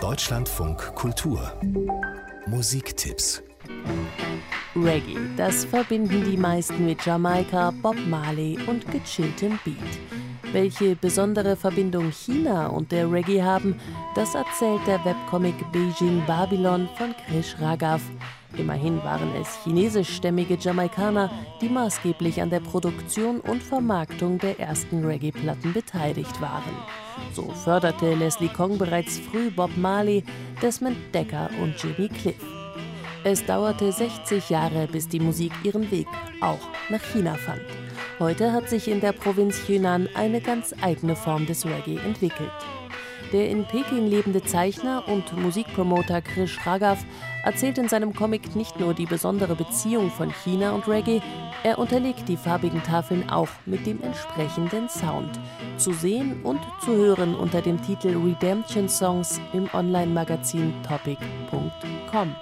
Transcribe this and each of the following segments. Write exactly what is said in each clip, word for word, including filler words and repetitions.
Deutschlandfunk Kultur Musiktipps. Reggae, das verbinden die meisten mit Jamaika, Bob Marley und gechilltem Beat. Welche besondere Verbindung China und der Reggae haben, das erzählt der Webcomic Beijing Babylon von Krish Raghav. Immerhin waren es chinesischstämmige Jamaikaner, die maßgeblich an der Produktion und Vermarktung der ersten Reggae-Platten beteiligt waren. So förderte Leslie Kong bereits früh Bob Marley, Desmond Dekker und Jimmy Cliff. Es dauerte sechzig Jahre, bis die Musik ihren Weg auch nach China fand. Heute hat sich in der Provinz Yunnan eine ganz eigene Form des Reggae entwickelt. Der in Peking lebende Zeichner und Musikpromoter Krish Raghav erzählt in seinem Comic nicht nur die besondere Beziehung von China und Reggae, er unterlegt die farbigen Tafeln auch mit dem entsprechenden Sound. Zu sehen und zu hören unter dem Titel Redemption Songs im Online-Magazin topic punkt com.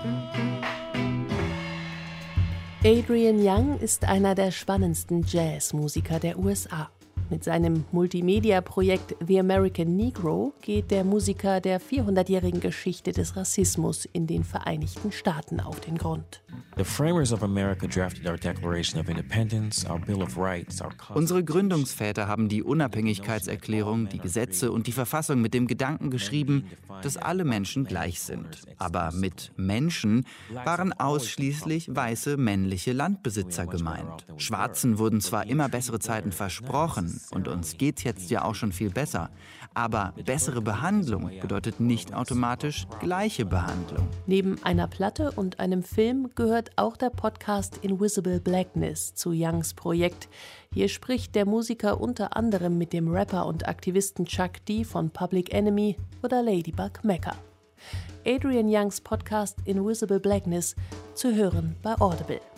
Adrian Younge ist einer der spannendsten Jazzmusiker der U S A. Mit seinem Multimedia-Projekt The American Negro geht der Musiker der vierhundertjährigen Geschichte des Rassismus in den Vereinigten Staaten auf den Grund. Unsere Gründungsväter haben die Unabhängigkeitserklärung, die Gesetze und die Verfassung mit dem Gedanken geschrieben, dass alle Menschen gleich sind. Aber mit Menschen waren ausschließlich weiße männliche Landbesitzer gemeint. Schwarzen wurden zwar immer bessere Zeiten versprochen, und uns geht's jetzt ja auch schon viel besser. Aber bessere Behandlung bedeutet nicht automatisch gleiche Behandlung. Neben einer Platte und einem Film gehört auch der Podcast Invisible Blackness zu Youngs Projekt. Hier spricht der Musiker unter anderem mit dem Rapper und Aktivisten Chuck D von Public Enemy oder Ladybug Mecca. Adrian Youngs Podcast Invisible Blackness zu hören bei Audible.